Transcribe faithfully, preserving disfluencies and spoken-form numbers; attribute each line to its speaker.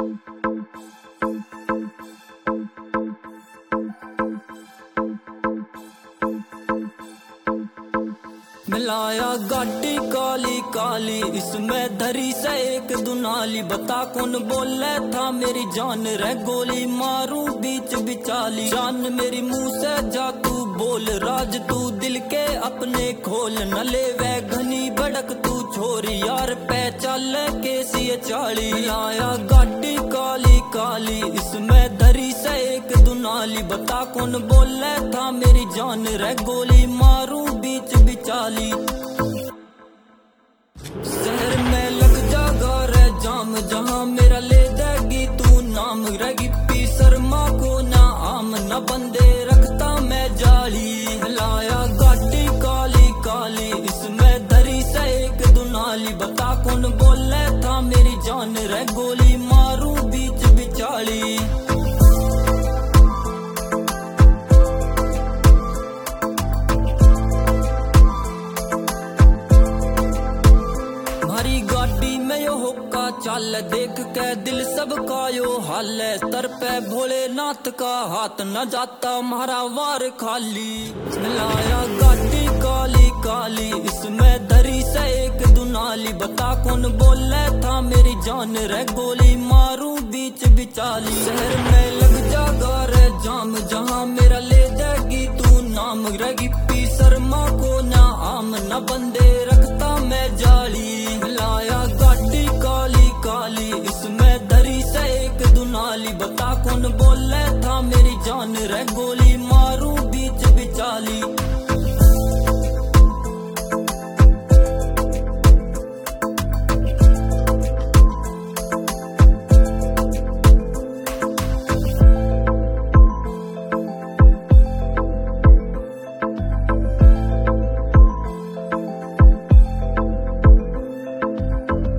Speaker 1: मिलाया गाड़ी काली काली, इसमें धरी से एक दुनाली। बता कौन बोले था मेरी जान रे, गोली मारूं बीच बिचाली। जान मेरी मुंह से जा तू बोल, राज तू दिल के अपने खोल। न ले वह घनी भड़क तू छोरी, यार पे चल कैसी चाली। मिलाया गाड़ी काली काली, इसमें धरी से एक दुनाली। बता कौन बोले था मेरी जान रे, गोली मारूं बीच बिचाली। शहर में लग जागा रे जाम, जहाँ मेरा ले देगी तू नाम। रहेगी पी शर्मा को ना आम, न बंदे रखता मैं जाली। लाया गाड़ी काली काली, इसमें धरी से एक दुनाली। बता कौन बोले था मेरी जान रे, गोली मारूं बीच बिचाली। गाड़ी में यो होका चाल, देख के दिल सबका यो हाल है। सर पे भोलेनाथ का हाथ, न जाता मारा वार खाली। मिलाया गाड़ी काली काली, इसमें धरी से एक दुनाली। बता कौन बोले था मेरी जान रे, गोली मारूं बीच बिचाली। शहर में लग जागा रे जाम, जहाँ मेरा ले देगी तू नाम। रहेगी पी शर्मा को ना आम, न बंदे रखता मैं जाली। लाया गाड़ी काली काली, इसमें धरी से एक दुनाली। बता कौन बोले था मेरी जान रे, गोली मारूं